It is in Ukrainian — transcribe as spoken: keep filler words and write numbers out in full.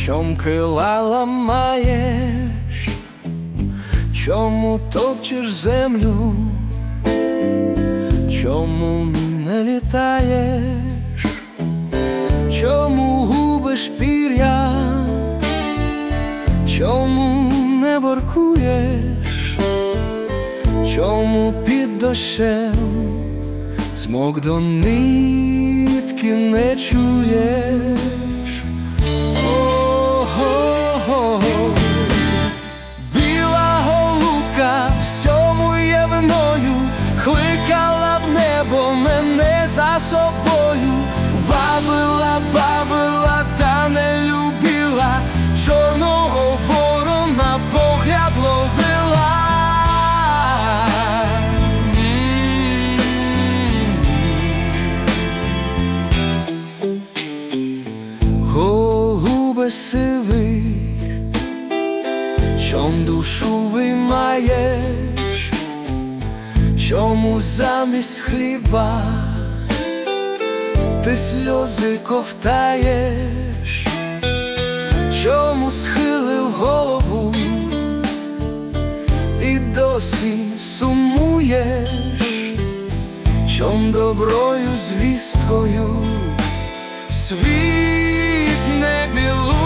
чом крила ламаєш, чому топчеш землю, чому не літаєш, чому губиш пір'я, чому не воркуєш, чому під дощем змок до нитки не чуєш? О-го-го, біла голубка всьому євною кликала в небо мене за собою, вабила, бавила, та не любила, чорного ворона погляд ловила. Голубе сивий, чом душу виймаєш, чому замість хліба ти сльози ковтаєш, чому схилив голову і досі сумуєш, чом доброю звісткою світ не білує?